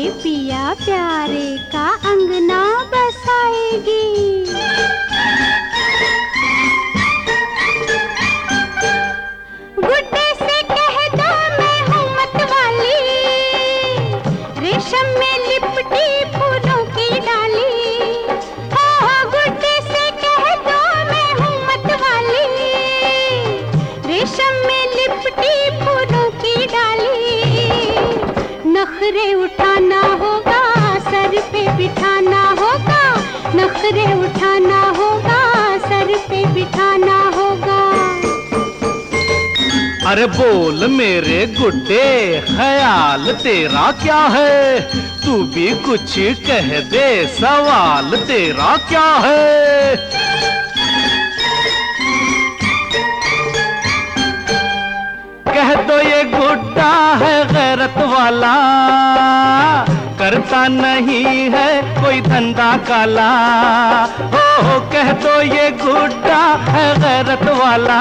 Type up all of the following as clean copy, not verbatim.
पिया प्यारे का अंगना बसाएगी। गुड्डे से कह दो मैं हूँ मतवाली, रेशम में लिपटी फूलों की डाली। हो गुड्डे से कह दो मैं हूँ मतवाली, रेशम में लिपटी फूलों की डाली। नखरे उठाना होगा, सर पे बिठाना होगा, नखरे उठाना होगा, सर पे बिठाना होगा। अरे बोल मेरे गुड्डे, ख्याल तेरा क्या है? तू भी कुछ कह दे, सवाल तेरा क्या है? कह दो ये गुड्डा है गैरत वाला, करता नहीं है कोई धंधा काला। हो कह दो ये गुड्डा है गैरत वाला,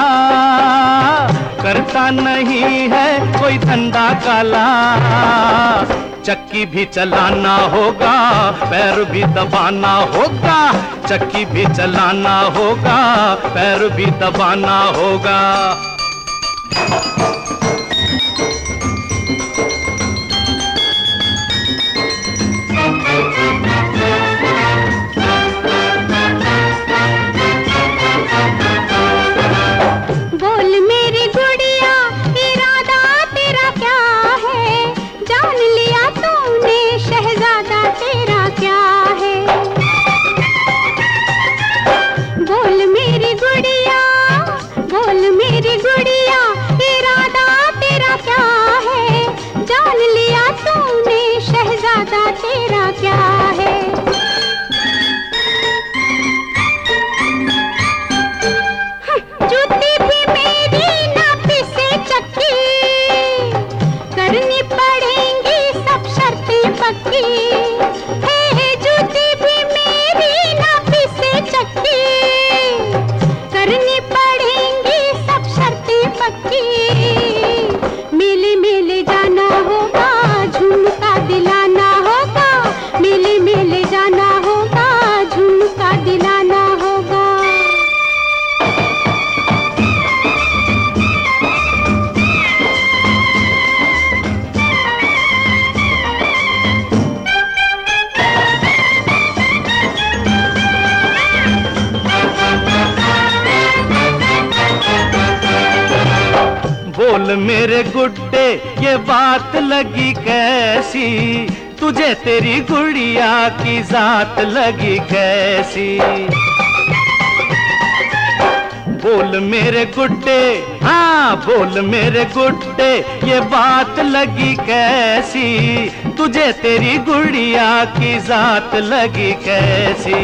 करता नहीं है कोई धंधा काला। चक्की भी चलाना होगा, पैर भी दबाना होगा, चक्की भी चलाना होगा, पैर भी दबाना होगा। बोल मेरी गुड़िया, इरादा तेरा क्या है? जान लिया तूने शहजादा तेरा क्या है? बोल मेरी गुड़िया, बोल मेरी गुड़िया, इरादा तेरा क्या है? जान लिया तूने शहजादा तेरा क्या है? जूती भी मेरी नापी से चक्की, करनी पड़ेंगी सब शर्तें पक्की। है जूती भी मेरी नापी से चक्की, करनी पड़ेंगी सब शर्तें पक्की। मेले मेले जाना होगा, झुमका दिलाना होगा, मेले मेले जाना होगा, झुमका दिलाना होगा। बोल मेरे गुड्डे, ये बात लगी कैसी? तुझे तेरी गुड़िया की जात लगी कैसी? बोल मेरे गुड्डे, हाँ बोल मेरे गुड्डे, ये बात लगी कैसी? तुझे तेरी गुड़िया की जात लगी कैसी?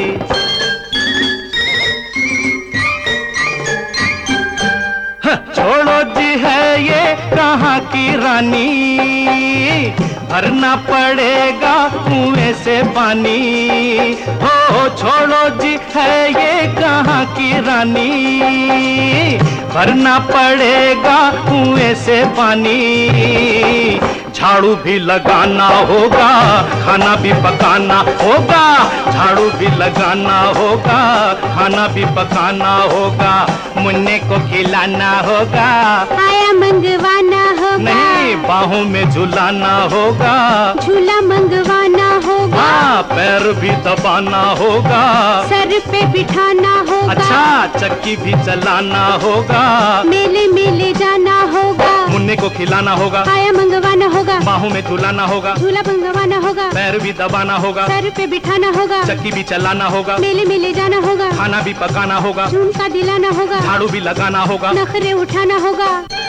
छोड़ो जी है ये कहाँ की रानी, भरना पड़ेगा कुएं से पानी। हो छोड़ो जी है ये कहाँ की रानी, भरना पड़ेगा कुएं से पानी। झाड़ू भी लगाना होगा, खाना भी पकाना होगा, झाड़ू भी लगाना होगा, खाना भी पकाना होगा। मुन्ने को खिलाना होगा, आया मंगवाना होगा, नहीं बाहों में झुलाना होगा, झूला मंगवाना होगा। हाँ पैर भी दबाना होगा, सर पे बिठाना होगा। अच्छा चक्की भी चलाना होगा, मेले मेले जाना होगा। मुन्ने को खिलाना होगा, आया मंगवाना होगा, बाहों में झुलाना होगा, झूला मंगवाना होगा, पैर भी दबाना होगा, सर पे बिठाना होगा, चक्की भी चलाना होगा, मेले मेले जाना होगा, खाना भी पकाना होगा, झुमका दिलाना होगा, झाड़ू भी लगाना होगा, नखरे उठाना होगा।